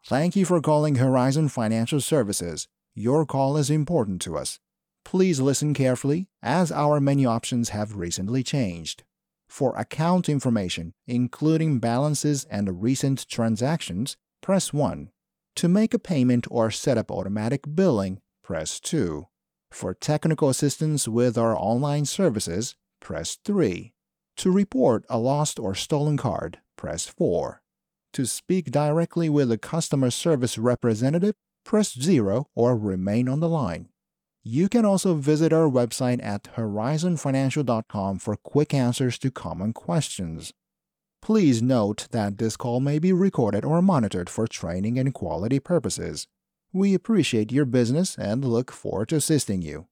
Thank you for calling Horizon Financial Services. Your call is important to us. Please listen carefully, as our menu options have recently changed. For account information, including balances and recent transactions, press 1. To make a payment or set up automatic billing, press 2. For technical assistance with our online services, press 3. To report a lost or stolen card, press 4. To speak directly with a customer service representative, press 0 or remain on the line. You can also visit our website at horizonfinancial.com for quick answers to common questions. Please note that this call may be recorded or monitored for training and quality purposes. We appreciate your business and look forward to assisting you.